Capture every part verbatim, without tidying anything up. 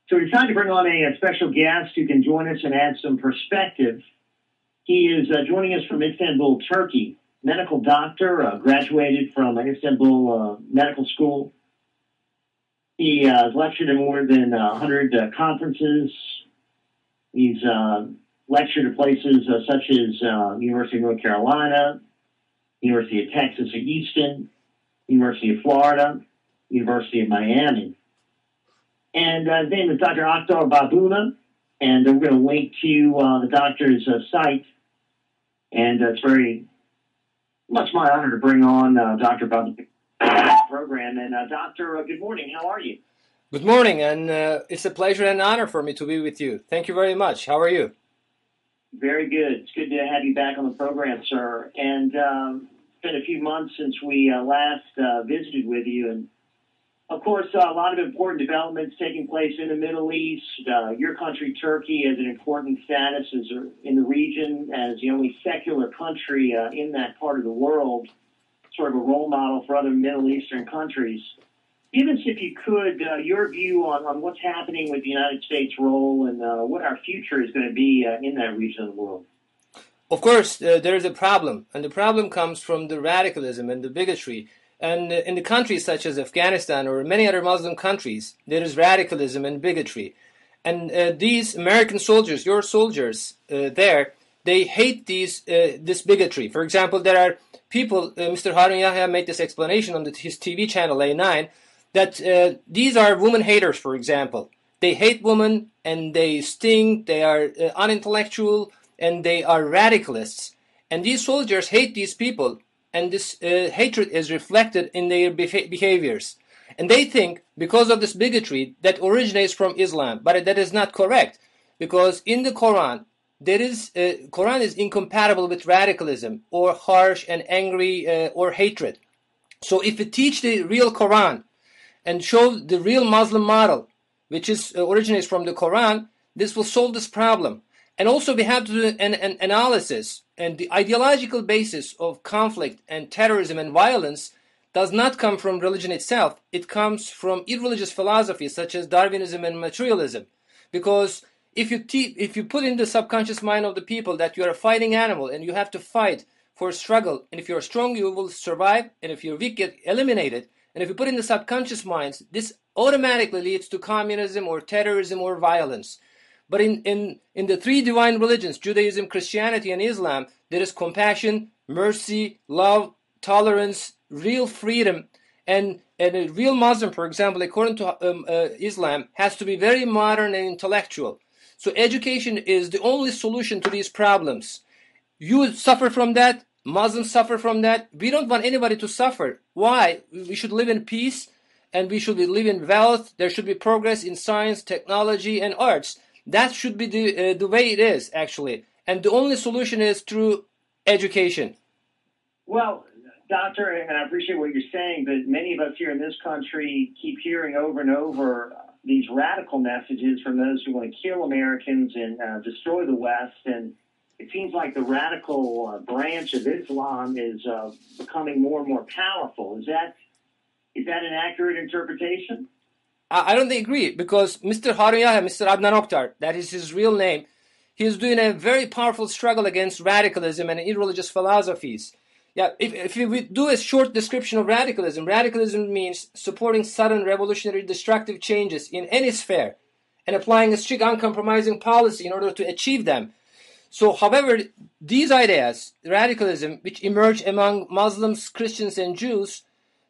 So we decided to bring on a, a special guest who can join us and add some perspective. He is uh, joining us from Istanbul, Turkey. Medical doctor, uh, graduated from Istanbul uh, Medical School. He uh, has lectured in more than uh, one hundred uh, conferences. He's uh, lectured at places uh, such as uh, University of North Carolina, University of Texas at Houston, University of Florida, University of Miami. And uh, his name is Doctor Akhtar Babuna, and uh, we're going to link to uh, the doctor's uh, site. And uh, it's very much my honor to bring on uh, Doctor Babuna program. And uh, Doctor, uh, good morning. How are you? Good morning, and uh, it's a pleasure and honor for me to be with you. Thank you very much. How are you? Very good. It's good to have you back on the program, sir. And um, it's been a few months since we uh, last uh, visited with you, and of course, uh, a lot of important developments taking place in the Middle East. Uh, your country, Turkey, has an important status as a, in the region as the only secular country uh, in that part of the world, sort of a role model for other Middle Eastern countries. Give us, if you could, uh, your view on, on what's happening with the United States' role and uh, what our future is going to be uh, in that region of the world. Of course, uh, there is a problem, and the problem comes from the radicalism and the bigotry. And in the countries such as Afghanistan or many other Muslim countries, there is radicalism and bigotry. And uh, these American soldiers, your soldiers uh, there, they hate these uh, this bigotry. For example, there are people, uh, Mister Harun Yahya made this explanation on the, his T V channel A nine, that uh, these are woman haters, for example. They hate women and they sting, they are uh, unintellectual, and they are radicalists. And these soldiers hate these people. And this uh, hatred is reflected in their beha- behaviors. And they think, because of this bigotry, that originates from Islam. But that is not correct. Because in the Quran, there is uh, Quran is incompatible with radicalism or harsh and angry uh, or hatred. So if we teach the real Quran and show the real Muslim model, which is uh, originates from the Quran, this will solve this problem. And also we have to do an, an analysis, and the ideological basis of conflict and terrorism and violence does not come from religion itself. It comes from irreligious philosophies such as Darwinism and materialism. Because if you te- if you put in the subconscious mind of the people that you are a fighting animal and you have to fight for a struggle, and if you're strong you will survive, and if you're weak get eliminated, and if you put in the subconscious minds, this automatically leads to communism or terrorism or violence. But in, in, in the three divine religions, Judaism, Christianity, and Islam, there is compassion, mercy, love, tolerance, real freedom. And, and a real Muslim, for example, according to um, uh, Islam, has to be very modern and intellectual. So education is the only solution to these problems. You suffer from that. Muslims suffer from that. We don't want anybody to suffer. Why? We should live in peace, and we should live in wealth. There should be progress in science, technology, and arts. That should be the uh, the way it is, actually. And the only solution is through education. Well, Doctor, and I appreciate what you're saying, but many of us here in this country keep hearing over and over these radical messages from those who want to kill Americans and uh, destroy the West. And it seems like the radical uh, branch of Islam is uh, becoming more and more powerful. Is that is that an accurate interpretation? I don't agree, because Mister Harun Yahya, Mister Adnan Oktar, that is his real name, he is doing a very powerful struggle against radicalism and irreligious philosophies. Yeah, if, if we do a short description of radicalism, radicalism means supporting sudden revolutionary destructive changes in any sphere and applying a strict uncompromising policy in order to achieve them. So, however, these ideas, radicalism, which emerge among Muslims, Christians, and Jews,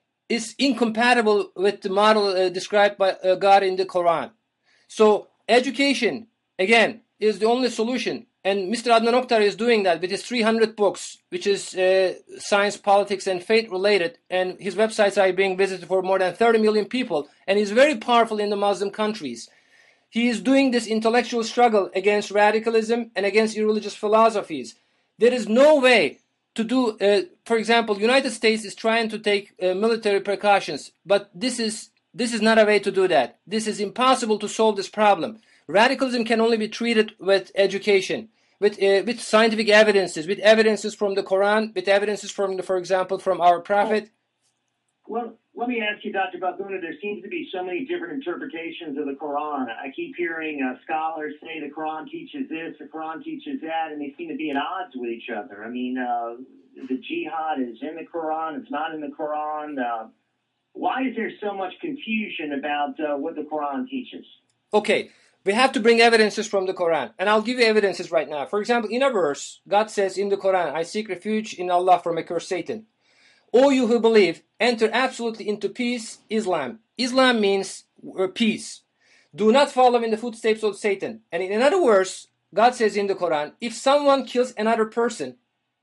is incompatible with the model uh, described by uh, God in the Quran. So education, again, is the only solution. And Mister Adnan Oktar is doing that with his three hundred books, which is uh, science, politics, and faith related. And his websites are being visited for more than thirty million people. And he's very powerful in the Muslim countries. He is doing this intellectual struggle against radicalism and against irreligious philosophies. There is no way to do, uh, for example, United States is trying to take uh, military precautions, but this is this is not a way to do that. This is impossible to solve this problem. Radicalism can only be treated with education, with uh, with scientific evidences, with evidences from the Quran, with evidences from, the, for example, from our Prophet. Well, let me ask you, Doctor Balbuna, there seems to be so many different interpretations of the Quran. I keep hearing uh, scholars say the Quran teaches this, the Quran teaches that, and they seem to be at odds with each other. I mean, uh, the jihad is in the Quran, it's not in the Quran. Uh, why is there so much confusion about uh, what the Quran teaches? Okay, we have to bring evidences from the Quran, and I'll give you evidences right now. For example, in a verse, God says in the Quran, I seek refuge in Allah from accursed Satan. O you who believe, enter absolutely into peace, Islam. Islam means uh, peace. Do not follow in the footsteps of Satan. And in another verse, God says in the Quran, if someone kills another person,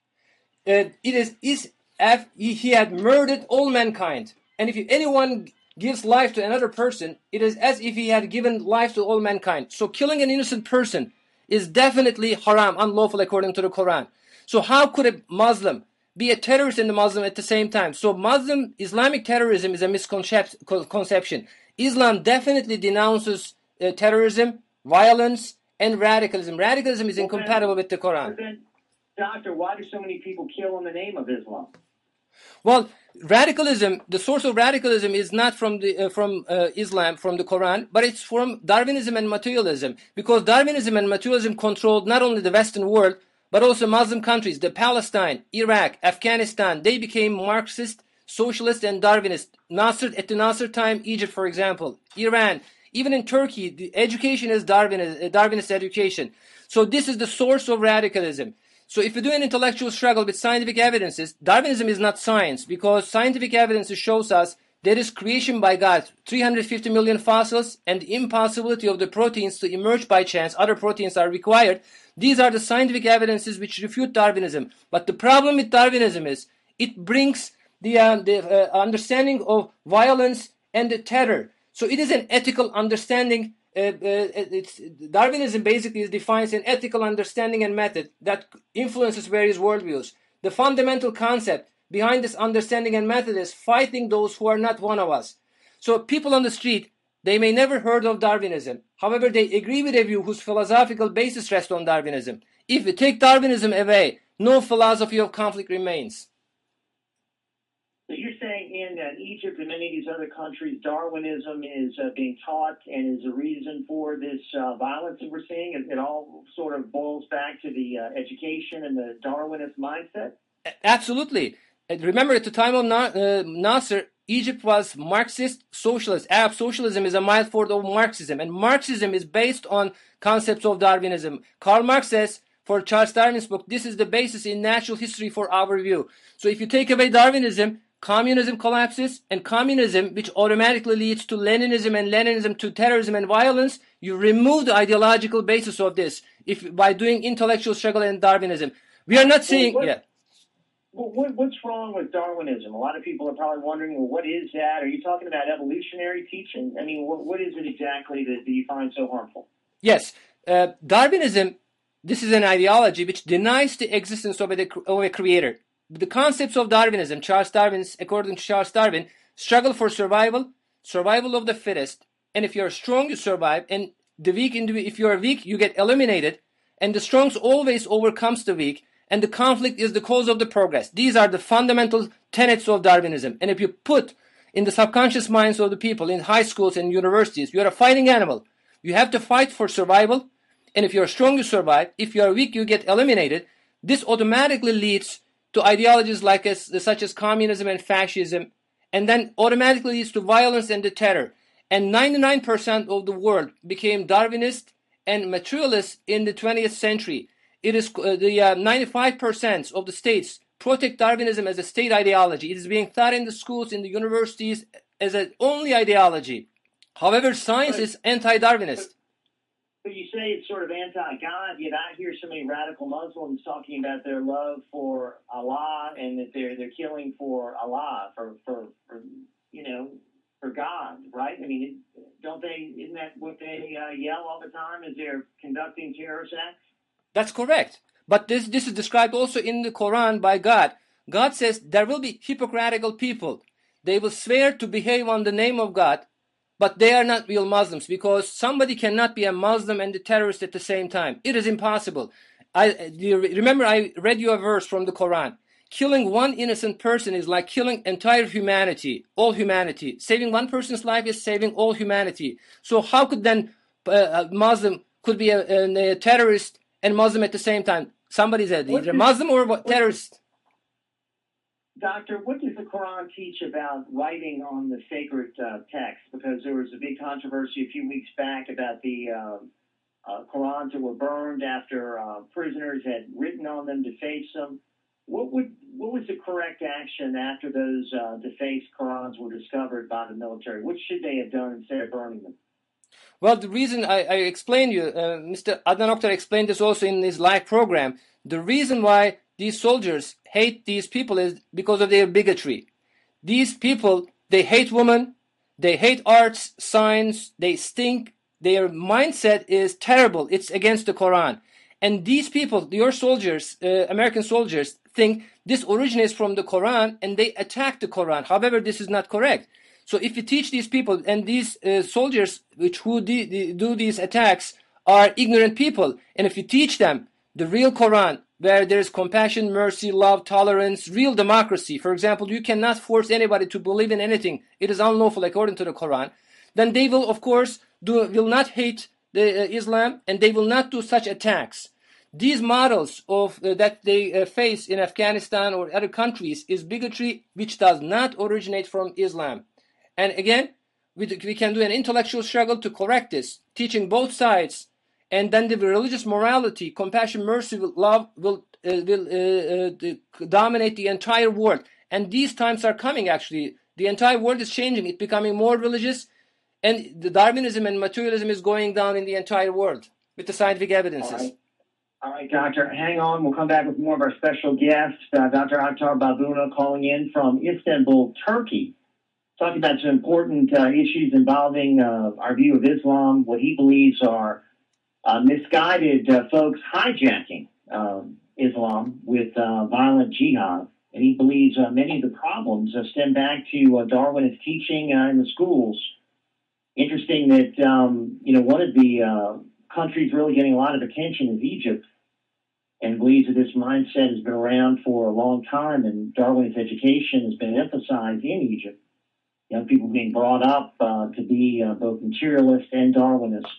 uh, it is, is as if he had murdered all mankind. And if anyone gives life to another person, it is as if he had given life to all mankind. So killing an innocent person is definitely haram, unlawful according to the Quran. So how could a Muslim be a terrorist and a Muslim at the same time? So Muslim Islamic terrorism is a misconception. Islam definitely denounces uh, terrorism, violence, and radicalism. Radicalism is incompatible with the Quran. But then, Doctor, why do so many people kill in the name of Islam? Well, radicalism, the source of radicalism is not from the uh, from uh, Islam, from the Quran, but it's from Darwinism and materialism. Because Darwinism and materialism controlled not only the Western world, but also Muslim countries, the Palestine, Iraq, Afghanistan. They became Marxist, socialist, and Darwinist. Nasser, at the Nasser time, Egypt, for example, Iran, even in Turkey, the education is Darwinist, uh, Darwinist education. So this is the source of radicalism. So if you do an intellectual struggle with scientific evidences, Darwinism is not science, because scientific evidence shows us there is creation by God, three hundred fifty million fossils, and the impossibility of the proteins to emerge by chance. Other proteins are required. These are the scientific evidences which refute Darwinism. But the problem with Darwinism is it brings the, uh, the uh, understanding of violence and the terror. So it is an ethical understanding. Uh, uh, it's, Darwinism basically defines an ethical understanding and method that influences various worldviews. The fundamental concept behind this understanding and method is fighting those who are not one of us. So people on the street, they may never heard of Darwinism. However, they agree with a view whose philosophical basis rests on Darwinism. If we take Darwinism away, no philosophy of conflict remains. So you're saying in uh, Egypt and many of these other countries, Darwinism is uh, being taught and is a reason for this uh, violence that we're seeing? It, it all sort of boils back to the uh, education and the Darwinist mindset? Absolutely. Remember, at the time of Na- uh, Nasser, Egypt was Marxist socialist. Arab socialism is a mild form of Marxism, and Marxism is based on concepts of Darwinism. Karl Marx says, for Charles Darwin's book, this is the basis in natural history for our view. So if you take away Darwinism, communism collapses, and communism, which automatically leads to Leninism, and Leninism to terrorism and violence, you remove the ideological basis of this if by doing intellectual struggle and Darwinism. We are not saying, well, what, yeah. Well, what, what's wrong with Darwinism? A lot of people are probably wondering, well, what is that? Are you talking about evolutionary teaching? I mean, what, what is it exactly that, that you find so harmful? Yes, uh, Darwinism, this is an ideology which denies the existence of a, of a creator. The concepts of Darwinism, Charles Darwin's, according to Charles Darwin, struggle for survival, survival of the fittest, and if you're strong, you survive, and the weak, if you're weak, you get eliminated, and the strong always overcomes the weak, and the conflict is the cause of the progress. These are the fundamental tenets of Darwinism. And if you put in the subconscious minds of the people in high schools and universities, you're a fighting animal. You have to fight for survival, and if you're strong, you survive. If you're weak, you get eliminated. This automatically leads to ideologies like as, such as communism and fascism, and then automatically leads to violence and the terror. And ninety-nine percent of the world became Darwinist and materialist in the twentieth century. It is uh, the uh, ninety-five percent of the states protect Darwinism as a state ideology. It is being taught in the schools, in the universities as an only ideology. However, science but, is anti-Darwinist. But you say it's sort of anti-God, yet I hear so many radical Muslims talking about their love for Allah and that they're they're killing for Allah, for for, for you know, for God, right? I mean, don't they? Isn't that what they uh, yell all the time as they're conducting terrorist acts? That's correct. But this, this is described also in the Quran by God. God says there will be hypocritical people. They will swear to behave on the name of God, but they are not real Muslims, because somebody cannot be a Muslim and a terrorist at the same time. It is impossible. I you remember I read you a verse from the Quran. killing one innocent person is like killing entire humanity, all humanity. Saving one person's life is saving all humanity. So how could then uh, a Muslim could be a, a, a terrorist and Muslim at the same time? Somebody's either Muslim or what, terrorist. Doctor, what does the Quran teach about writing on the sacred uh, text? Because there was a big controversy a few weeks back about the uh, uh, Qurans that were burned after uh, prisoners had written on them, defaced them. What would what was the correct action after those uh, defaced Qurans were discovered by the military? What should they have done instead of burning them? Well, the reason I, I explained you, uh, Mister Adnan Oktar explained this also in his live program. The reason why these soldiers hate these people is because of their bigotry. These people, they hate women, they hate arts, science, they stink. Their mindset is terrible. It's against the Quran. And these people, your soldiers, uh, American soldiers, think this originates from the Quran and they attack the Quran. However, this is not correct. So if you teach these people, and these uh, soldiers which who de- do these attacks are ignorant people, and if you teach them the real Quran, where there is compassion, mercy, love, tolerance, real democracy, for example, you cannot force anybody to believe in anything. It is unlawful according to the Quran. Then they will, of course, do will not hate the uh, Islam, and they will not do such attacks. These models of uh, that they uh, face in Afghanistan or other countries is bigotry which does not originate from Islam. And again, we, we can do an intellectual struggle to correct this, teaching both sides, and then the religious morality, compassion, mercy, love will uh, will uh, uh, dominate the entire world. And these times are coming. Actually, the entire world is changing; it's becoming more religious, and the Darwinism and materialism is going down in the entire world with the scientific evidences. All right, All right Doctor, hang on. We'll come back with more of our special guest, uh, Doctor Aktar Babuna, calling in from Istanbul, Turkey. Talking about some important uh, issues involving uh, our view of Islam, what he believes are uh, misguided uh, folks hijacking uh, Islam with uh, violent jihad. And he believes uh, many of the problems uh, stem back to uh, Darwinist teaching uh, in the schools. Interesting that, um, you know, one of the uh, countries really getting a lot of attention is Egypt, and believes that this mindset has been around for a long time, and Darwinist education has been emphasized in Egypt. Young people being brought up uh, to be uh, both materialist and Darwinist.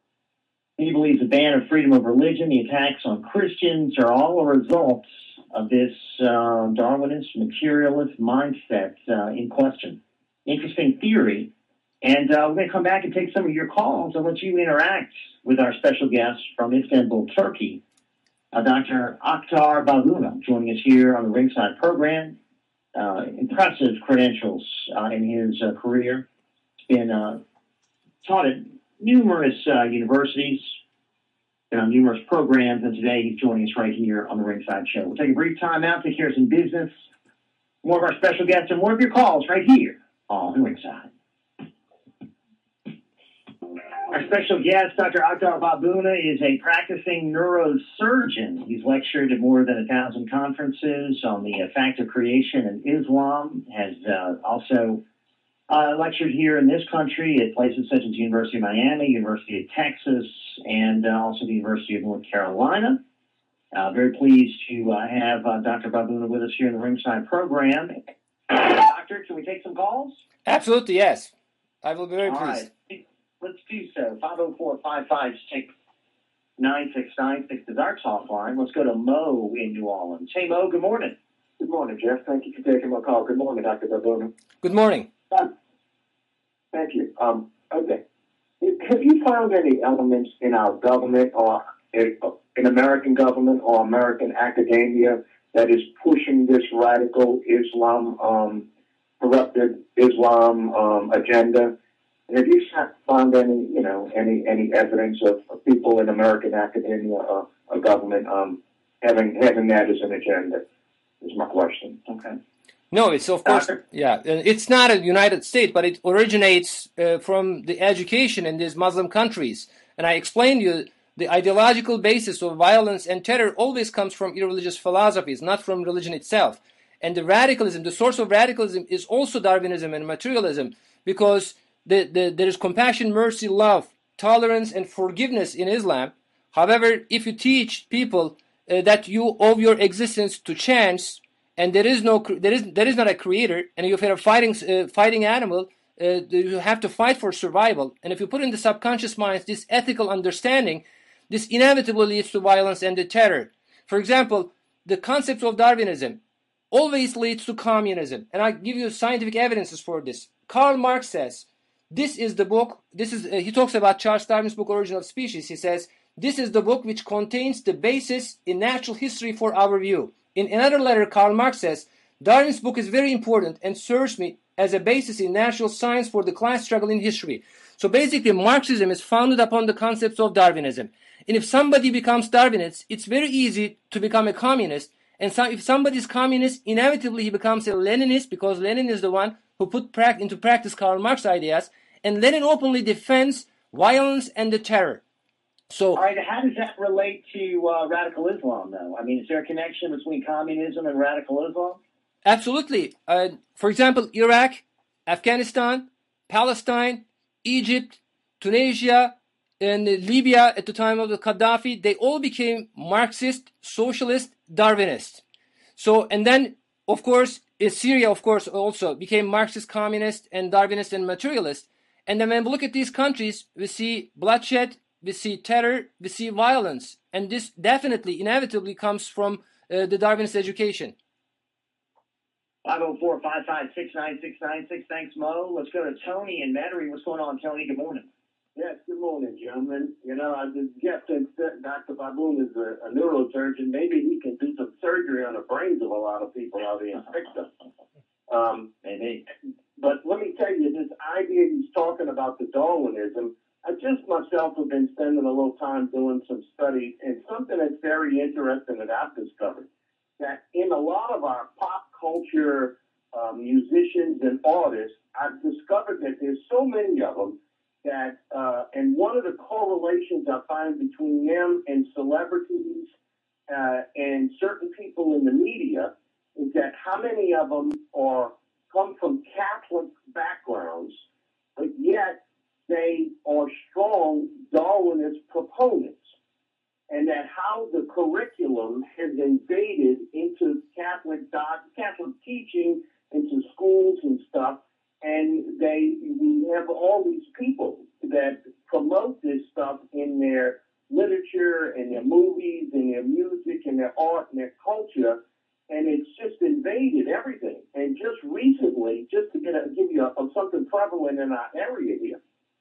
He believes the ban of freedom of religion, the attacks on Christians are all a result of this uh, Darwinist materialist mindset uh, in question. Interesting theory. And uh, we're going to come back and take some of your calls and let you interact with our special guest from Istanbul, Turkey, uh, Doctor Aktar Babuna, joining us here on the Ringside program. Uh, impressive credentials uh, in his uh, career. He's been uh, taught at numerous uh, universities, been on numerous programs, and today he's joining us right here on the Ringside Show. We'll take a brief time out, take care of some business, more of our special guests, and more of your calls right here on the Ringside. Our special guest, Doctor Aktar Babuna, is a practicing neurosurgeon. He's lectured at more than a thousand conferences on the uh, fact of creation and Islam, has uh, also uh, lectured here in this country at places such as the University of Miami, University of Texas, and uh, also the University of North Carolina. Uh, very pleased to uh, have uh, Doctor Babuna with us here in the Ringside program. Doctor, can we take some calls? Absolutely, yes. I will be very All pleased. Right. Let's do so. five oh four, five five six, nine six nine six is our talk line. Let's go to Mo in New Orleans. Hey, Mo, good morning. Good morning, Jeff. Thank you for taking my call. Good morning, Doctor Babuna. Good morning. Uh, thank you. Um, okay. Have you found any elements in our government or in, in American government or American academia that is pushing this radical Islam, um, corrupted Islam um, agenda? Have you found any, you know, any any evidence of, of people in American academia or, or government um, having having that as an agenda? Is my question. Okay. No, it's of course, yeah. It's not a United States, but it originates uh, from the education in these Muslim countries. And I explained to you the ideological basis of violence and terror always comes from irreligious philosophies, not from religion itself. And the radicalism, the source of radicalism is also Darwinism and materialism, because The, the, there is compassion, mercy, love, tolerance, and forgiveness in Islam. However, if you teach people uh, that you owe your existence to chance and there is no there is there is not a creator, and if you're a fighting uh, fighting animal, uh, you have to fight for survival. And if you put in the subconscious mind this ethical understanding, this inevitably leads to violence and the terror. For example, the concept of Darwinism always leads to communism, and I give you scientific evidences for this. Karl Marx says, this is the book, this is, uh, he talks about Charles Darwin's book, Origin of Species. He says, this is the book which contains the basis in natural history for our view. In another letter, Karl Marx says, Darwin's book is very important and serves me as a basis in natural science for the class struggle in history. So basically, Marxism is founded upon the concepts of Darwinism. And if somebody becomes Darwinist, it's very easy to become a communist. And so if somebody is communist, inevitably he becomes a Leninist, because Lenin is the one who put pra- into practice Karl Marx ideas. And Lenin openly defends violence and the terror. So, all right, how does that relate to uh, radical Islam, though? I mean, is there a connection between communism and radical Islam? Absolutely. Uh, for example, Iraq, Afghanistan, Palestine, Egypt, Tunisia, and Libya at the time of the Gaddafi, they all became Marxist, socialist, Darwinist. So, and then, of course, Syria, of course, also became Marxist, communist, and Darwinist and materialist. And then when we look at these countries, we see bloodshed, we see terror, we see violence. And this definitely, inevitably comes from uh, the Darwinist education. five oh four, five five six, nine six nine six. Thanks, Mo. Let's go to Tony in Metairie. What's going on, Tony? Good morning. Yes, good morning, gentlemen. You know, I just guessed that Doctor Baboon is a, a neurosurgeon. Maybe he can do some surgery on the brains of a lot of people out there and fix them. Um, Maybe. But let me tell you, this idea he's talking about the Darwinism, I just myself have been spending a little time doing some studies, and something that's very interesting that I've discovered, that in a lot of our pop culture uh, musicians and artists, I've discovered that there's so many of them that, uh, and one of the correlations I find between them and celebrities uh, and certain people in the media is that how many of them are come from Catholic backgrounds, but yet they are strong Darwinist proponents. And that how the curriculum has invaded into Catholic Catholic teaching, into schools and stuff, and they we have all these people that promote this stuff in their literature and their movies and their music and their art and their culture, and it's just invaded everything. And just recently, just to get a, give you a, a, something prevalent in our area here,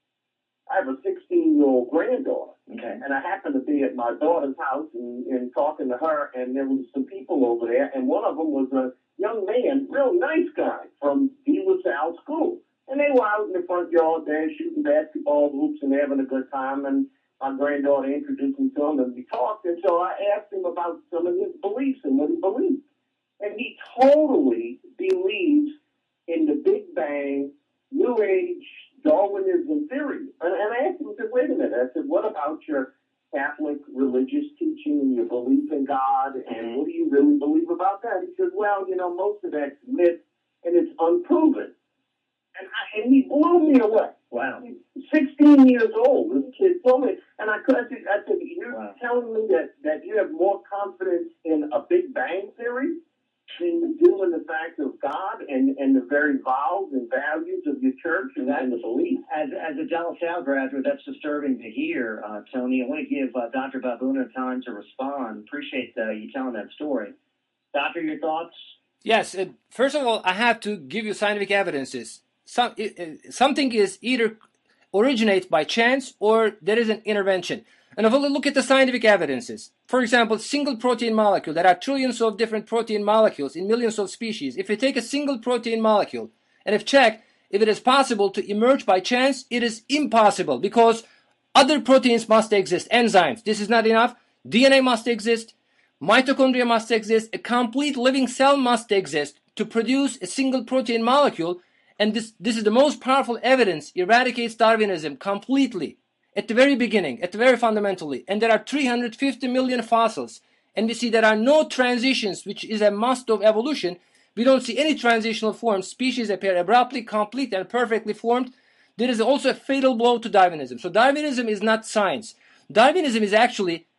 I have a sixteen-year-old granddaughter, okay. And I happened to be at my daughter's house and, and talking to her, and there was some people over there, and one of them was a young man, real nice guy from De La Salle School. And they were out in the front yard there shooting basketball hoops and having a good time, and my granddaughter introduced me to him, and we talked, and so I asked him about some of his beliefs and what he believed. And he totally believes in the Big Bang, New Age, Darwinism theory. And, and I asked him, I said, wait a minute. I said, what about your Catholic religious teaching and your belief in God? And what do you really believe about that? He said, well, you know, most of that's myth and it's unproven. And, I, and he blew me away. Wow. He's sixteen years old. This kid told me, and I, I said, I said you're wow. telling me that, that you have more confidence in a Big Bang theory than you do in the fact of God and, and the very vows and values of your church and, and the belief. As as a De La Salle graduate, that's disturbing to hear, uh, Tony. I want to give uh, Doctor Baboon time to respond. Appreciate uh, you telling that story. Doctor, your thoughts? Yes. Uh, first of all, I have to give you scientific evidences. Some, uh, something is either originates by chance or there is an intervention. And if we look at the scientific evidences, for example, single protein molecule, there are trillions of different protein molecules in millions of species. If you take a single protein molecule and if checked, if it is possible to emerge by chance, it is impossible because other proteins must exist, enzymes. This is not enough. D N A must exist. Mitochondria must exist. A complete living cell must exist to produce a single protein molecule. And this, this is the most powerful evidence, eradicates Darwinism completely. At the very beginning, at the very fundamentally, and there are three hundred fifty million fossils, and we see there are no transitions, which is a must of evolution. We don't see any transitional forms. Species appear abruptly, complete, and perfectly formed. There is also a fatal blow to Darwinism. So Darwinism is not science. Darwinism is actually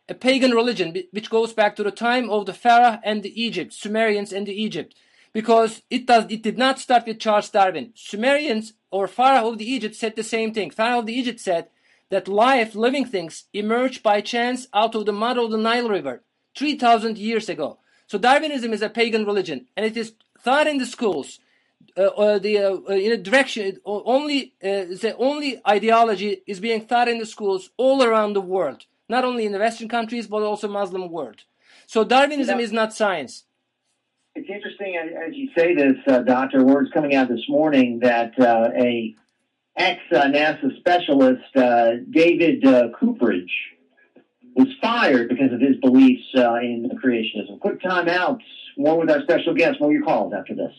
a pagan religion, which goes back to the time of the Pharaoh and the Egypt, Sumerians and the Egypt, because it does it did not start with Charles Darwin. Sumerians or Pharaoh of the Egypt said the same thing. Pharaoh of the Egypt said that life, living things, emerged by chance out of the mud of the Nile River three thousand years ago. So Darwinism is a pagan religion, and it is taught in the schools. Uh, uh, the uh, in a direction only uh, the only ideology is being taught in the schools all around the world, not only in the Western countries but also Muslim world. So Darwinism Yeah. is not science. It's interesting as, as you say this, uh, Doctor. Words coming out this morning that uh, a ex-NASA specialist, uh, David uh, Cooperage, was fired because of his beliefs uh, in creationism. Quick time out. More with our special guest. More of your calls after this.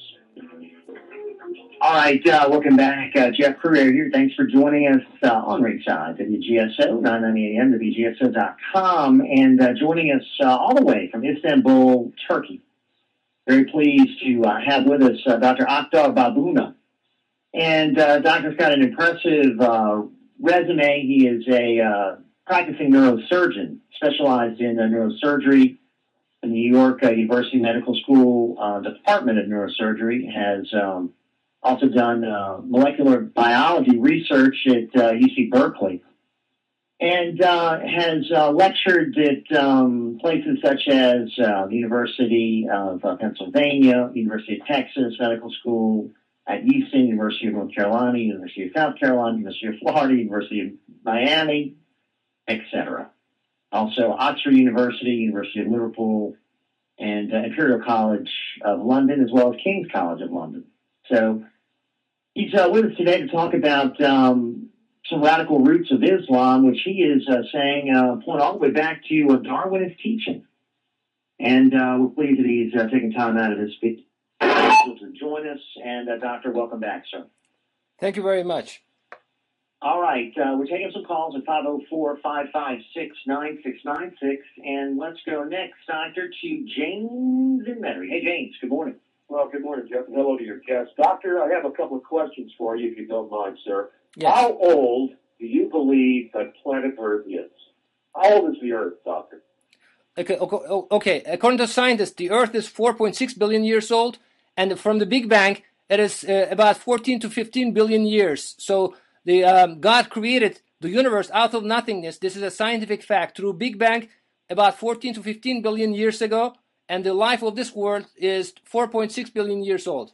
All right, uh, welcome back. Uh, Jeff Crouere here. Thanks for joining us uh, on Ringside, W G S O, nine ninety A M, W G S O dot com, and uh, joining us uh, all the way from Istanbul, Turkey. Very pleased to uh, have with us uh, Doctor Akhtar Babuna. And uh, Doctor's got an impressive uh, resume. He is a uh, practicing neurosurgeon, specialized in uh, neurosurgery. The New York uh, University Medical School uh, Department of Neurosurgery has um, also done uh, molecular biology research at uh, U C Berkeley, and uh, has uh, lectured at um, places such as uh, the University of uh, Pennsylvania, University of Texas Medical School, at Houston, University of North Carolina, University of South Carolina, University of Florida, University of Miami, et cetera. Also, Oxford University, University of Liverpool, and uh, Imperial College of London, as well as King's College of London. So he's uh, with us today to talk about um, some radical roots of Islam, which he is uh, saying uh, point all the way back to uh, Darwinist teaching. And uh, we're pleased that he's uh, taking time out of his speech to join us. And uh, Doctor, welcome back, sir. Thank you very much. All right, uh, we're taking some calls at five oh four, five five six, nine six nine six, and let's go next, Doctor, to James in Metairie. Hey, James, good morning. Well, good morning, Jeff, and hello to your guest. Doctor, I have a couple of questions for you, if you don't mind, sir. Yes. How old do you believe that planet Earth is? How old is the Earth, Doctor? Okay, okay. According to scientists, the Earth is four point six billion years old, and from the Big Bang, it is uh, about fourteen to fifteen billion years. So the um, God created the universe out of nothingness. This is a scientific fact. Through Big Bang, about fourteen to fifteen billion years ago, and the life of this world is four point six billion years old.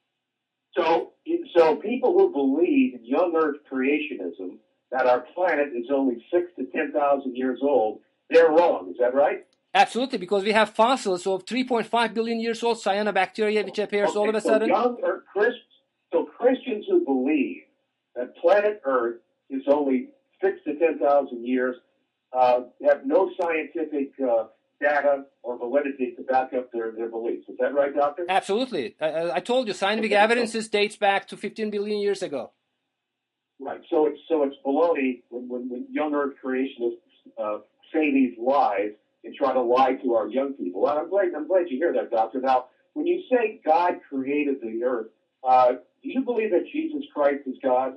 So, so people who believe in young Earth creationism, that our planet is only six to ten thousand years old, they're wrong. Is that right? Absolutely, because we have fossils of three point five billion years old cyanobacteria, which appears okay, all of a so sudden. Young Earth, Christ, so Christians who believe that planet Earth is only six to ten thousand years uh, have no scientific uh, data or validity to back up their, their beliefs. Is that right, Doctor? Absolutely. I, I told you, scientific okay, evidences so, dates back to fifteen billion years ago. Right. So it's so it's baloney when, when, when young Earth creationists uh, say these lies and try to lie to our young people. Well, I'm glad I'm glad you hear that, Doctor. Now, when you say God created the Earth, uh, do you believe that Jesus Christ is God?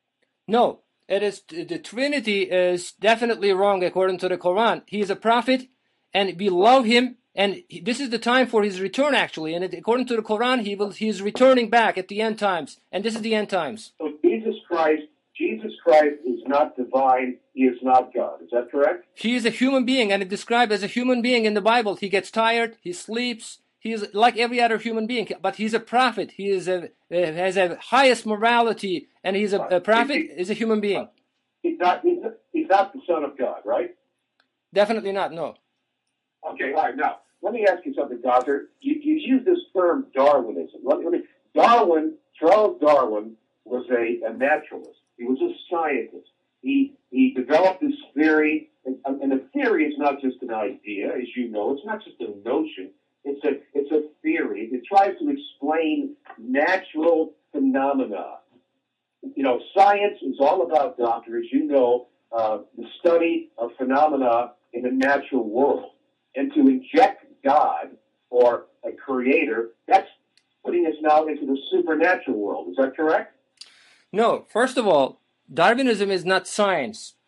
No, it is the Trinity is definitely wrong according to the Quran. He is a prophet, and we love him, and he, this is the time for his return. Actually, and it, according to the Quran, he will he is returning back at the end times, and this is the end times. So Jesus Christ, Jesus Christ is not divine. He is not God. Is that correct? He is a human being, and it's described as a human being in the Bible. He gets tired, he sleeps. He is like every other human being, but he's a prophet. He is a uh, has a highest morality, and he's a, a prophet. He, is a human being. He's not. He's, he's not the Son of God, right? Definitely not. No. Okay. All right. Now, let me ask you something, Doctor. You, you use this term Darwinism. Let me, let me, Darwin, Charles Darwin, was a, a naturalist. He was a scientist. He he developed this theory, and, and a theory is not just an idea, as you know. It's not just a notion. It's a it's a theory. It tries to explain natural phenomena. You know, science is all about, Doctor, as you know, uh, the study of phenomena in the natural world. And to inject God or a creator, that's putting us now into the supernatural world. Is that correct? No. First of all, Darwinism is not science.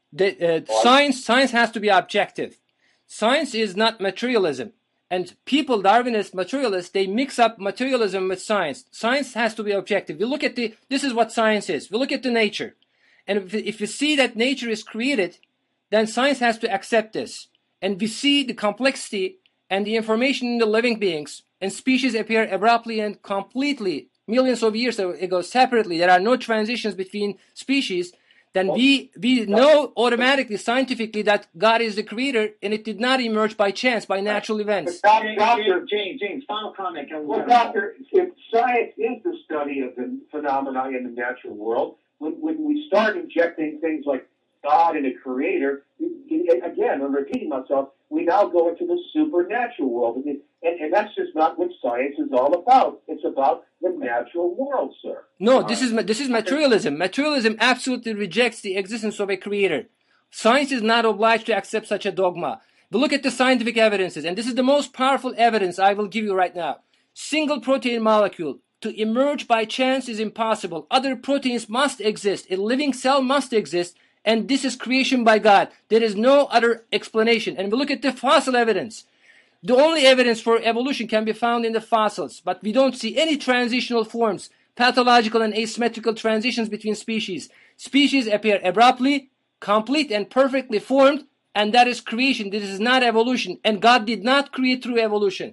The, uh, science, science has to be objective. Science is not materialism. And people, Darwinists, materialists, they mix up materialism with science. Science has to be objective. We look at the, this is what science is. We look at the nature. And if, if we see that nature is created, then science has to accept this. And we see the complexity and the information in the living beings, and species appear abruptly and completely, millions of years ago, separately. There are no transitions between species. Then we we know automatically, scientifically, that God is the creator, and it did not emerge by chance, by natural events. But James, James, James, James, final comment. Well, Doctor, if science is the study of the phenomena in the natural world, when, when we start injecting things like God and a creator, again, I'm repeating myself, we now go into the supernatural world. And, and, and that's just not what science is all about. It's about the natural world, sir. No, this is this is materialism. Materialism absolutely rejects the existence of a creator. Science is not obliged to accept such a dogma. But look at the scientific evidences, and this is the most powerful evidence I will give you right now. Single protein molecule to emerge by chance is impossible. Other proteins must exist. A living cell must exist. And this is creation by God. There is no other explanation. And we look at the fossil evidence. The only evidence for evolution can be found in the fossils, but we don't see any transitional forms, pathological and asymmetrical transitions between species. Species appear abruptly, complete and perfectly formed, and that is creation. This is not evolution, and God did not create through evolution.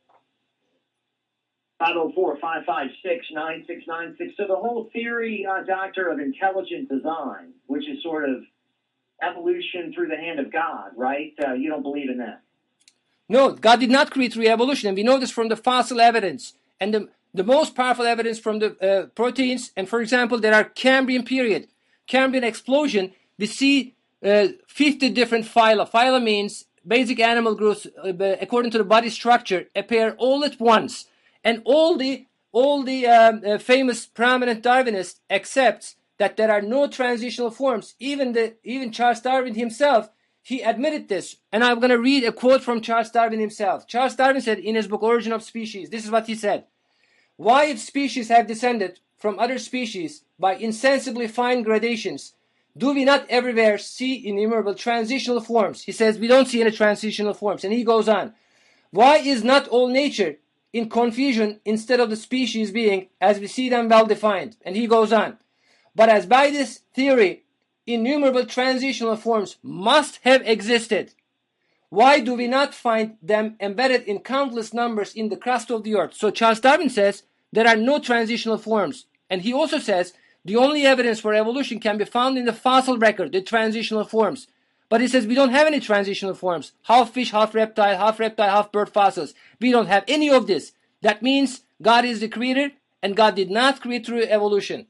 five oh four, five five six, nine six nine six. So the whole theory, uh, Doctor, of intelligent design, which is sort of evolution through the hand of God, right? Uh, you don't believe in that? No, God did not create through evolution, and we know this from the fossil evidence. And the, the most powerful evidence from the uh, proteins, and for example, there are Cambrian period, Cambrian explosion, we see uh, fifty different phyla. Phyla means basic animal groups, uh, according to the body structure, appear all at once. And all the all the um, uh, famous prominent Darwinists accept that there are no transitional forms. Even the even Charles Darwin himself, he admitted this. And I'm going to read a quote from Charles Darwin himself. Charles Darwin said in his book Origin of Species, this is what he said: "Why, if species have descended from other species by insensibly fine gradations, do we not everywhere see innumerable transitional forms?" He says we don't see any transitional forms. And he goes on, "Why is not all nature in confusion instead of the species being, as we see them, well defined?" And he goes on, "But as by this theory, innumerable transitional forms must have existed, why do we not find them embedded in countless numbers in the crust of the earth?" So Charles Darwin says there are no transitional forms. And he also says the only evidence for evolution can be found in the fossil record, the transitional forms. But he says we don't have any transitional forms. Half fish, half reptile, half reptile, half bird fossils. We don't have any of this. That means God is the creator, and God did not create through evolution.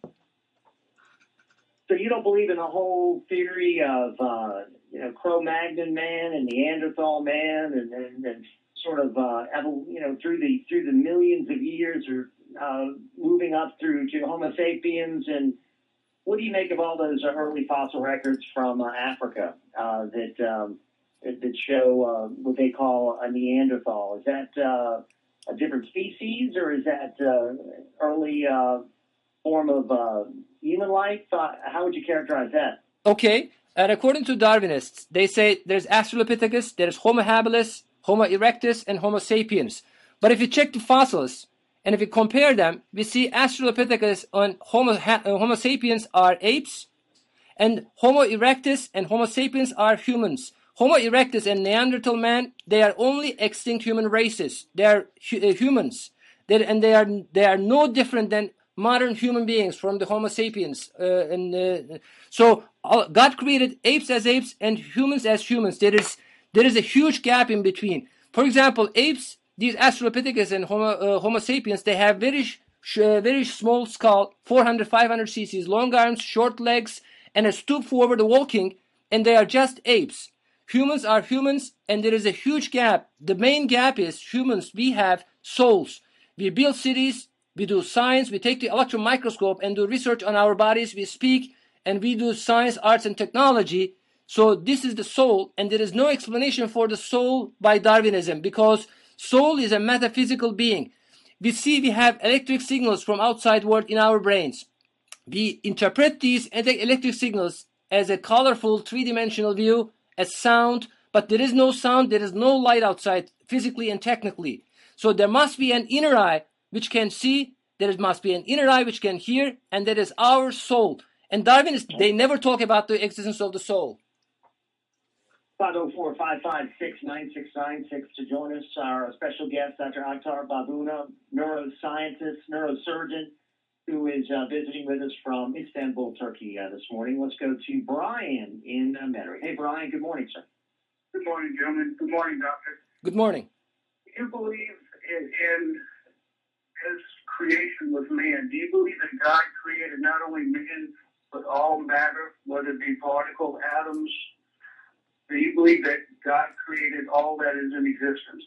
So you don't believe in the whole theory of uh, you know Cro-Magnon man and Neanderthal man, and, and, and sort of uh, you know through the through the millions of years, or uh, moving up through to Homo sapiens. And what do you make of all those early fossil records from uh, Africa uh, that um, that show uh, what they call a Neanderthal? Is that uh, a different species, or is that uh, early uh, form of uh, human life? Uh, how would you characterize that? Okay, and according to Darwinists, they say there's Australopithecus, there's Homo habilis, Homo erectus, and Homo sapiens. But if you check the fossils, and if you compare them, we see Australopithecus and Homo, Homo sapiens are apes, and Homo erectus and Homo sapiens are humans. Homo erectus and Neanderthal man, they are only extinct human races. They are hu- uh, humans, they, and they are they are no different than modern human beings from the Homo sapiens. Uh, and uh, so uh, God created apes as apes and humans as humans. There is there is a huge gap in between. For example, apes, these Australopithecus and Homo, uh, Homo sapiens, they have very sh- uh, very small skull, four hundred, five hundred cc's, long arms, short legs, and a stoop forward walking, and they are just apes. Humans are humans, and there is a huge gap. The main gap is humans, we have souls. We build cities, we do science, we take the electron microscope and do research on our bodies, we speak, and we do science, arts, and technology. So this is the soul, and there is no explanation for the soul by Darwinism, because soul is a metaphysical being. We see we have electric signals from outside world in our brains. We interpret these electric signals as a colorful three-dimensional view, as sound, but there is no sound, there is no light outside, physically and technically. So there must be an inner eye which can see, there must be an inner eye which can hear, and that is our soul. And Darwinists, they never talk about the existence of the soul. five oh four, five five six, nine six nine six to join us. Our special guest, Doctor Akhtar Babuna, neuroscientist, neurosurgeon, who is uh, visiting with us from Istanbul, Turkey uh, this morning. Let's go to Brian in uh, Metairie. Hey, Brian, good morning, sir. Good morning, gentlemen. Good morning, doctor. Good morning. Do you believe in, in his creation with man? Do you believe that God created not only man, but all matter, whether it be particle, atoms? Do you believe that God created all that is in existence?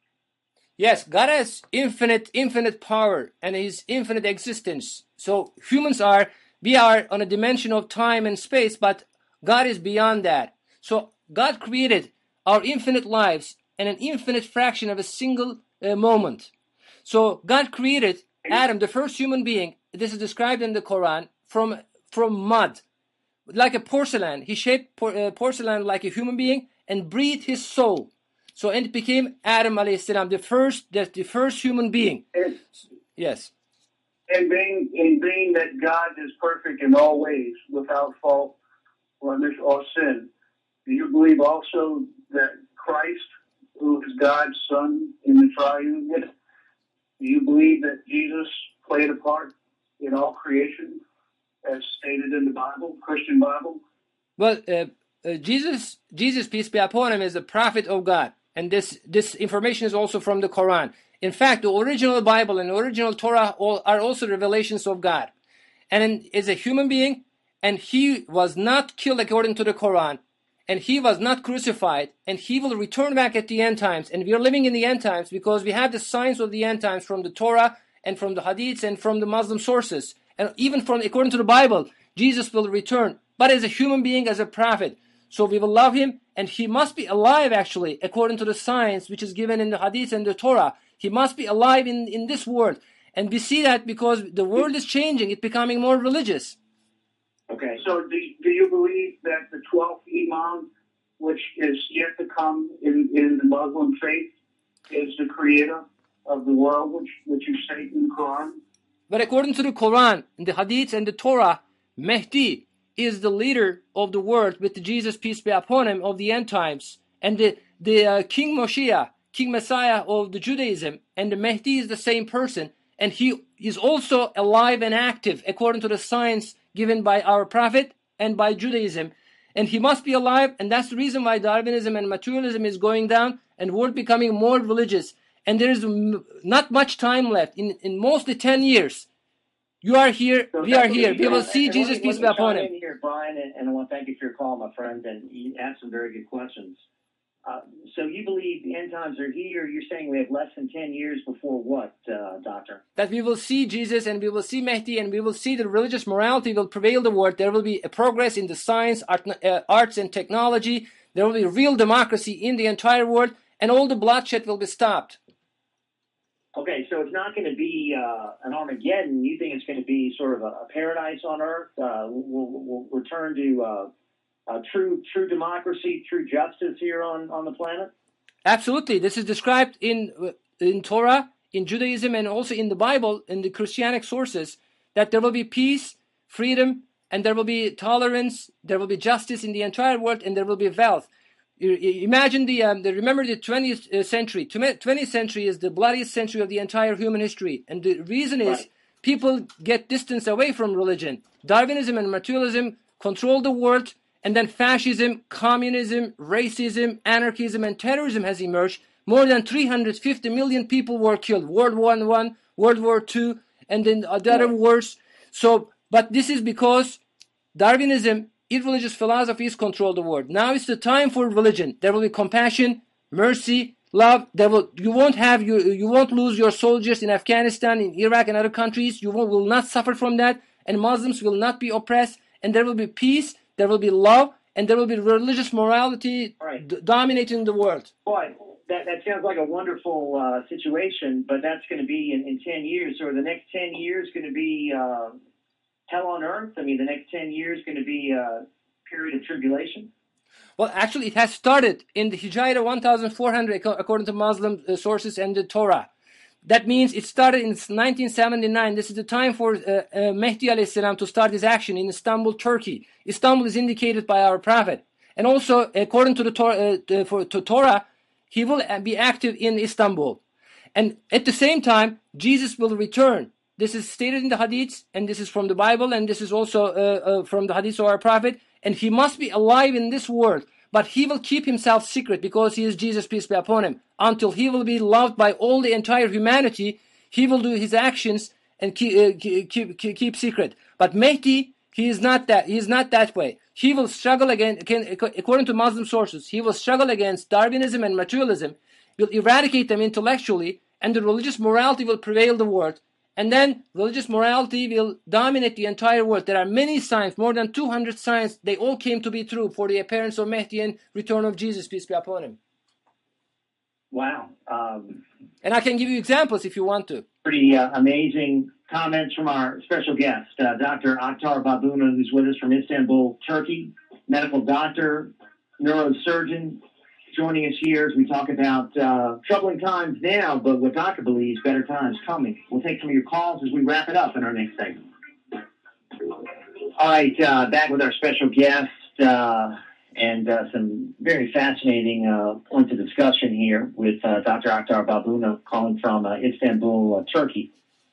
Yes, God has infinite, infinite power and his infinite existence. So humans are, we are on a dimension of time and space, but God is beyond that. So God created our infinite lives and an infinite fraction of a single uh, moment. So God created Adam, the first human being, this is described in the Quran, from, from mud. Like a porcelain, he shaped por- uh, porcelain like a human being and breathed his soul. So and it became Adam alayhi salam, the first, the, the first human being. And, yes. And being, and being that God is perfect in all ways, without fault or or sin, do you believe also that Christ, who is God's Son in the triune, do you believe that Jesus played a part in all creation, as stated in the Bible, Christian Bible? Well, uh, uh, Jesus, Jesus, peace be upon him, is a prophet of God. And this, this information is also from the Quran. In fact, the original Bible and the original Torah all, are also revelations of God. And is a human being, and he was not killed according to the Quran, and he was not crucified, and he will return back at the end times. And we are living in the end times because we have the signs of the end times from the Torah and from the Hadiths and from the Muslim sources. And even from, according to the Bible, Jesus will return, but as a human being, as a prophet. So we will love him, and he must be alive, actually, according to the science which is given in the Hadith and the Torah. He must be alive in, in this world. And we see that because the world is changing, it's becoming more religious. Okay, so do, do you believe that the twelfth Imam, which is yet to come in, in the Muslim faith, is the creator of the world, which, which you state in the Quran? But according to the Quran, the Hadith and the Torah, Mahdi is the leader of the world with the Jesus, peace be upon him, of the end times. And the, the uh, King Moshiach, King Messiah of the Judaism, and the Mahdi is the same person. And he is also alive and active according to the science given by our prophet and by Judaism. And he must be alive, and that's the reason why Darwinism and materialism is going down and world becoming more religious. And there is not much time left, in, in mostly ten years. You are here, so we are here. You We know, will see and Jesus, let me, peace let be me upon chime him. in here, Brian, and, and I want to thank you for your call, my friend, and you asked some very good questions. Uh, so you believe the end times are here. You're saying we have less than ten years before what, uh, Doctor? That we will see Jesus and we will see Mahdi and we will see the religious morality will prevail the world. There will be a progress in the science, art, uh, arts and technology. There will be real democracy in the entire world, and all the bloodshed will be stopped. Okay, so it's not going to be uh, an Armageddon. You think it's going to be sort of a, a paradise on earth? Uh, we'll, we'll return to uh, uh, true true democracy, true justice here on, on the planet? Absolutely. This is described in in Torah, in Judaism, and also in the Bible, in the Christianic sources, that there will be peace, freedom, and there will be tolerance, there will be justice in the entire world, and there will be wealth. Imagine the, um, the remember the twentieth century. twentieth century is the bloodiest century of the entire human history, and the reason is right. people get distance away from religion. Darwinism and materialism control the world, and then fascism, communism, racism, anarchism, and terrorism has emerged. More than three hundred fifty million people were killed. World War One, World War Two, and then the other wars. So, but this is because Darwinism, irreligious philosophies control the world. Now it's the time for religion. There will be compassion, mercy, love. There will, you won't have you you won't lose your soldiers in Afghanistan, in Iraq, and other countries. You will, will not suffer from that, and Muslims will not be oppressed. And there will be peace. There will be love, and there will be religious morality right. d- dominating the world. Boy, that that sounds like a wonderful uh, situation, but that's going to be in, in ten years. So are the next ten years going to be Uh, hell on earth? I mean, the next ten years going to be uh, period of tribulation? Well, actually, it has started in the Hijrah one thousand four hundred, according to Muslim uh, sources and the Torah. That means it started in nineteen seventy-nine. This is the time for uh, uh, Mehdi alayhi salam to start his action in Istanbul, Turkey. Istanbul is indicated by our Prophet. And also, according to the Torah, uh, for, to Torah, he will be active in Istanbul. And at the same time, Jesus will return. This is stated in the Hadiths, and this is from the Bible, and this is also uh, uh, from the Hadiths of our Prophet. And he must be alive in this world, but he will keep himself secret because he is Jesus, peace be upon him. Until he will be loved by all the entire humanity, he will do his actions and keep uh, keep, keep, keep secret. But Mehdi, he is not that. He is not that way. He will struggle against, according to Muslim sources, he will struggle against Darwinism and materialism, will eradicate them intellectually, and the religious morality will prevail the world. And then religious morality will dominate the entire world. There are many signs, more than two hundred signs. They all came to be true for the appearance of Mehdi and return of Jesus, peace be upon him. Wow. Um, and I can give you examples if you want to. Pretty uh, amazing comments from our special guest, uh, Doctor Akhtar Babuna, who's with us from Istanbul, Turkey, medical doctor, neurosurgeon, joining us here as we talk about uh, troubling times now, but what Doctor believes, better times coming. We'll take some of your calls as we wrap it up in our next segment. All right, uh, back with our special guest uh, and uh, some very fascinating uh, points of discussion here with uh, Doctor Akhtar Babuna, calling from uh, Istanbul, uh, Turkey,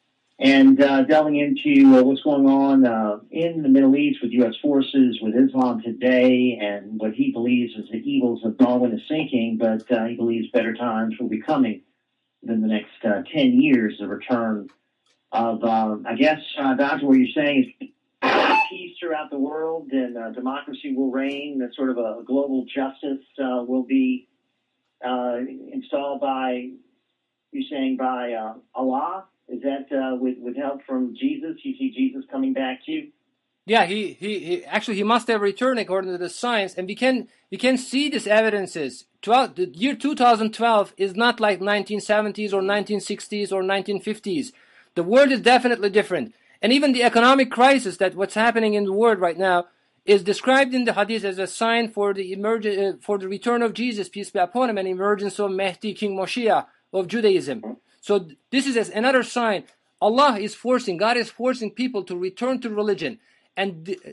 and uh, delving into uh, what's going on uh, in the Middle East with U S forces, with Islam today, and what he believes is the evils of Darwin is sinking, but uh, he believes better times will be coming within the next uh, ten years, the return of, uh, I guess, uh, Doctor, what you're saying is peace throughout the world and uh, democracy will reign, that sort of a global justice uh, will be uh, installed by, you're saying, by uh, Allah? Is that uh, with, with help from Jesus? You see Jesus coming back too? Yeah, he, he, he actually he must have returned according to the science, and we can we can see these evidences. twelve, the year two thousand twelve is not like nineteen seventies or nineteen sixties or nineteen fifties. The world is definitely different, and even the economic crisis that what's happening in the world right now is described in the Hadith as a sign for the emerge, uh, for the return of Jesus, peace be upon him, and emergence of Mehdi, King Moshiach of Judaism. So this is another sign. Allah is forcing, God is forcing people to return to religion. And the,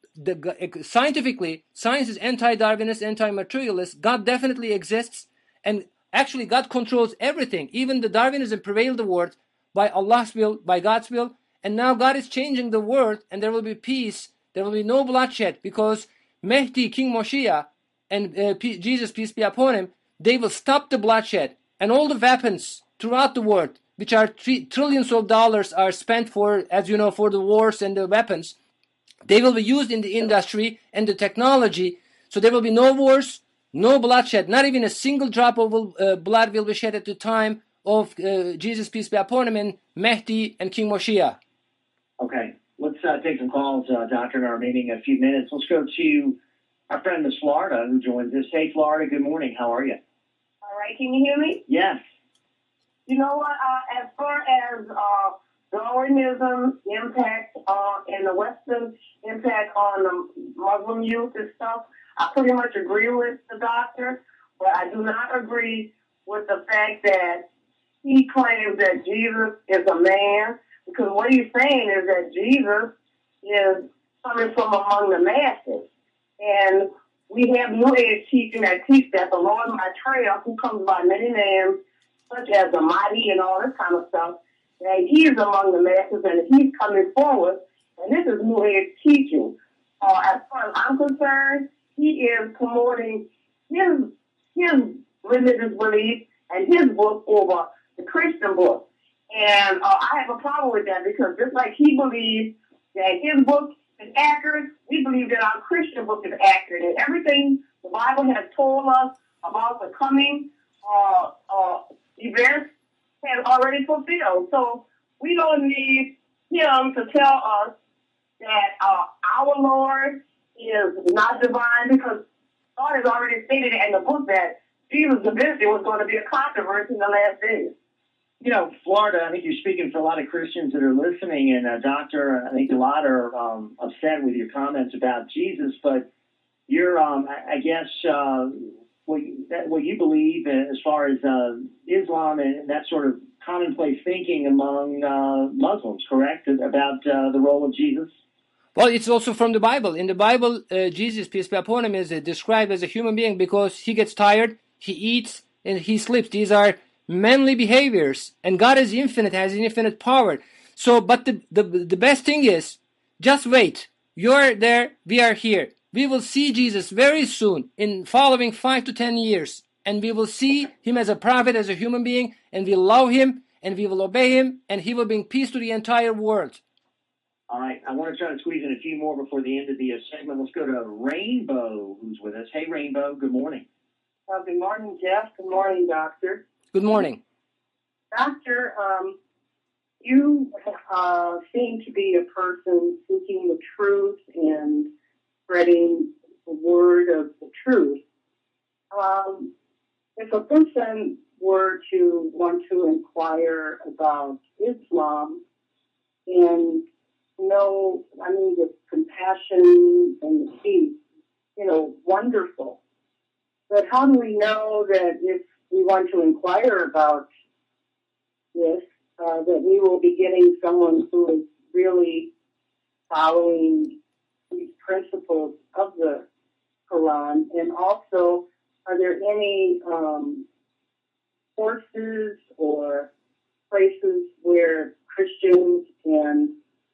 the, scientifically, science is anti-Darwinist, anti-materialist. God definitely exists. And actually, God controls everything. Even the Darwinism prevailed the world by Allah's will, by God's will. And now God is changing the world, and there will be peace. There will be no bloodshed, because Mehdi, King Moshiach, and uh, P- Jesus, peace be upon him, they will stop the bloodshed. And all the weapons throughout the world, which are three, trillions of dollars are spent for, as you know, for the wars and the weapons, they will be used in the industry and the technology. So there will be no wars, no bloodshed, not even a single drop of uh, blood will be shed at the time of uh, Jesus, peace be upon him, and Mehdi and King Moshiach. Okay, let's uh, take some calls, uh, Doctor, in our remaining a few minutes. Let's go to our friend Miss Florida, who joins us. Hey, Florida, good morning. How are you? All right, can you hear me? Yes. You know what? Uh, as far as uh, Darwinism impact uh, and the Western impact on the Muslim youth and stuff, I pretty much agree with the doctor, but I do not agree with the fact that he claims that Jesus is a man, because what he's saying is that Jesus is coming from among the masses. And we have New Age teaching that teach that the Lord Maitreya, who comes by many names, such as the mighty and all this kind of stuff, that he is among the masses and he's coming forward. And this is New Age teaching. Uh, as far as I'm concerned, he is promoting his his religious belief and his book over the Christian book. And uh, I have a problem with that, because just like he believes that his book is accurate, we believe that our Christian book is accurate. And everything the Bible has told us about the coming uh, uh, events has already fulfilled. So we don't need him to tell us that uh, our Lord is not divine, because God has already stated in the book that Jesus eventually was going to be a controversy in the last days. You know, Florida, I think you're speaking for a lot of Christians that are listening, and uh, Doctor, I think a lot are um, upset with your comments about Jesus, but you're, um, I, I guess, uh, what you, that, what you believe as far as uh, Islam and that sort of commonplace thinking among uh, Muslims, correct, about uh, the role of Jesus? Well, it's also from the Bible. In the Bible, uh, Jesus, peace be upon him, is uh, described as a human being because he gets tired, he eats, and he sleeps. These are manly behaviors, and God is infinite, has infinite power. So, but the, the, the best thing is, just wait. You're there, we are here. We will see Jesus very soon in following five to ten years, and we will see him as a prophet, as a human being, and we love him, and we will obey him, and he will bring peace to the entire world. All right, I want to try to squeeze in a few more before the end of the uh, segment. Let's go to Rainbow, who's with us. Hey, Rainbow, good morning. Uh, good morning, Jeff. Good morning, Doctor. Good morning. Doctor, um, you uh, seem to be a person seeking the truth and spreading the word of the truth. Um, if a person were to want to inquire about Islam and know, I mean, the compassion and the peace, you know, wonderful. But how do we know that if we want to inquire about this, uh, that we will be getting someone who is really following these principles of the Quran? And also, are there any um, courses or places where Christians and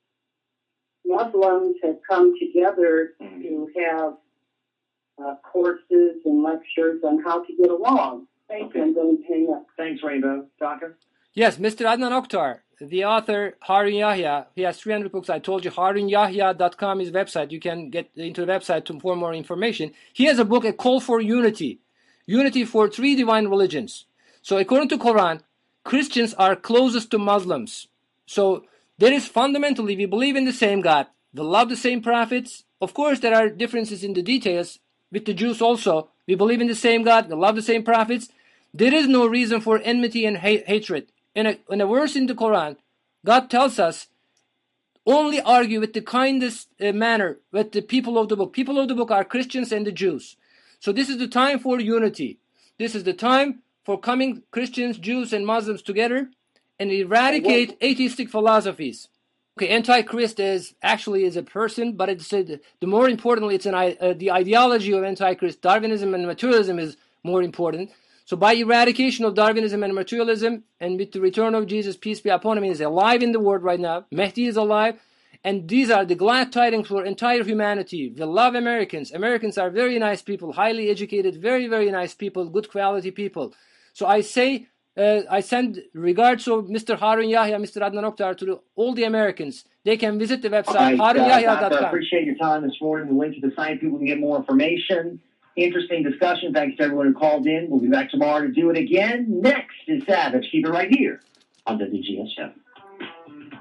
Muslims have come together to have uh, courses and lectures on how to get along? Thank Okay. you. I'm going to hang up. Thanks, Rainbow. Doctor? Yes, Mister Adnan Oktar, the author, Harun Yahya, he has three hundred books. I told you, harun yahya dot com is his website. You can get into the website to, for more information. He has a book, A Call for Unity, Unity for Three Divine Religions. So according to Quran, Christians are closest to Muslims. So there is fundamentally, we believe in the same God. We love the same prophets. Of course, there are differences in the details. With the Jews also, we believe in the same God. We love the same prophets. There is no reason for enmity and ha- hatred. In a, in a verse in the Quran, God tells us, only argue with the kindest uh, manner with the people of the book. People of the book are Christians and the Jews. So this is the time for unity. This is the time for coming Christians, Jews, and Muslims together and eradicate atheistic philosophies. Okay, Antichrist is actually is a person, but it's a, the more importantly, it's an uh, the ideology of Antichrist. Darwinism and materialism is more important. So by eradication of Darwinism and materialism, and with the return of Jesus, peace be upon him, he is alive in the world right now. Mehdi is alive, and these are the glad tidings for entire humanity. We love Americans. Americans are very nice people, highly educated, very, very nice people, good quality people. So I say, uh, I send regards of Mister Harun Yahya, Mister Adnan Oktar to the, all the Americans. They can visit the website, Right, harun yahya dot com. uh, I appreciate your time this morning. The link to the site, people can get more information. Interesting discussion. Thanks to everyone who called in. We'll be back tomorrow to do it again. Next is Savage. Keep it right here on W G S Show.